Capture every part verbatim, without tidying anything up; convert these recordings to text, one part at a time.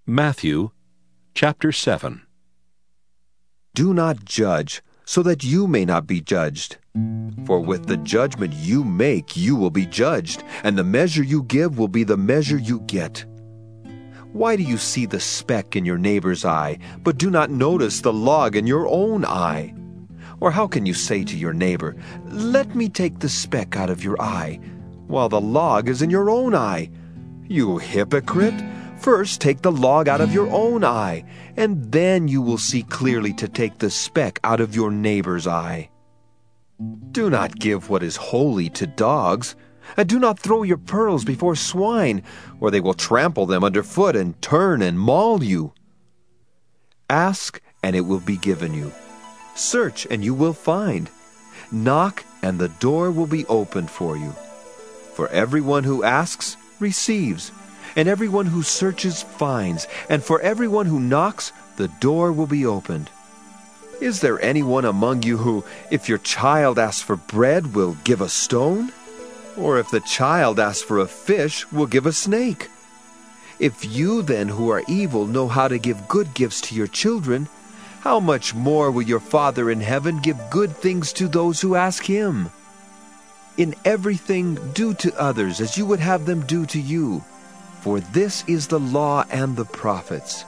Matthew chapter seven. Do not judge, so that you may not be judged. For with the judgment you make, you will be judged, and the measure you give will be the measure you get. Why do you see the speck in your neighbor's eye, but do not notice the log in your own eye? Or how can you say to your neighbor, "Let me take the speck out of your eye," while the log is in your own eye? You hypocrite! First take the log out of your own eye, and then you will see clearly to take the speck out of your neighbor's eye. Do not give what is holy to dogs, and do not throw your pearls before swine, or they will trample them underfoot and turn and maul you. Ask, and it will be given you. Search, and you will find. Knock, and the door will be opened for you. For everyone who asks receives, and everyone who searches finds, and for everyone who knocks, the door will be opened. Is there anyone among you who, if your child asks for bread, will give a stone? Or if the child asks for a fish, will give a snake? If you then, who are evil, know how to give good gifts to your children, how much more will your Father in heaven give good things to those who ask him? In everything do to others as you would have them do to you, for this is the law and the prophets.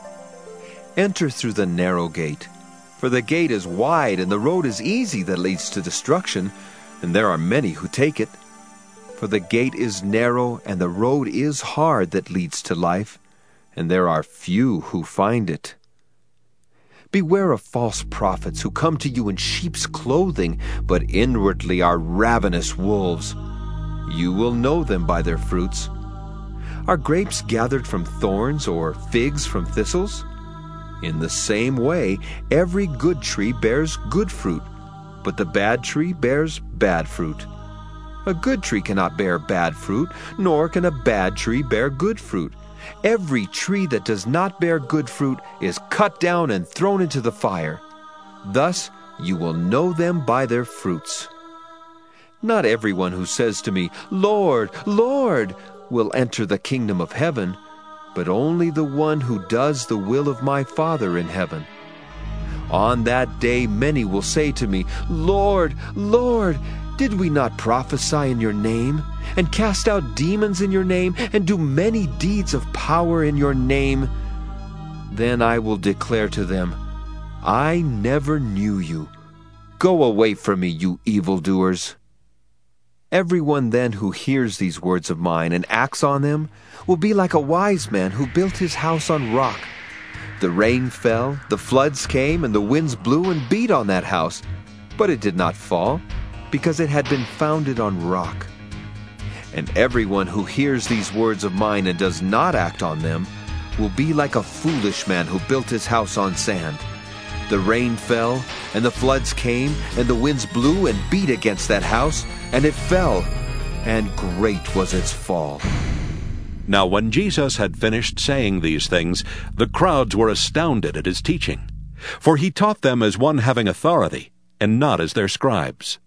Enter through the narrow gate, for the gate is wide and the road is easy that leads to destruction, and there are many who take it. For the gate is narrow and the road is hard that leads to life, and there are few who find it. Beware of false prophets who come to you in sheep's clothing, but inwardly are ravenous wolves. You will know them by their fruits. Are grapes gathered from thorns or figs from thistles? In the same way, every good tree bears good fruit, but the bad tree bears bad fruit. A good tree cannot bear bad fruit, nor can a bad tree bear good fruit. Every tree that does not bear good fruit is cut down and thrown into the fire. Thus you will know them by their fruits. Not everyone who says to me, "Lord, Lord," will enter the kingdom of heaven, but only the one who does the will of my Father in heaven. On that day many will say to me, "Lord, Lord, did we not prophesy in your name, and cast out demons in your name, and do many deeds of power in your name?" Then I will declare to them, "I never knew you. Go away from me, you evildoers." Everyone then who hears these words of mine and acts on them will be like a wise man who built his house on rock. The rain fell, the floods came, and the winds blew and beat on that house, but it did not fall, because it had been founded on rock. And everyone who hears these words of mine and does not act on them will be like a foolish man who built his house on sand. The rain fell, and the floods came, and the winds blew and beat against that house, and it fell, and great was its fall. Now when Jesus had finished saying these things, the crowds were astounded at his teaching, for he taught them as one having authority, and not as their scribes.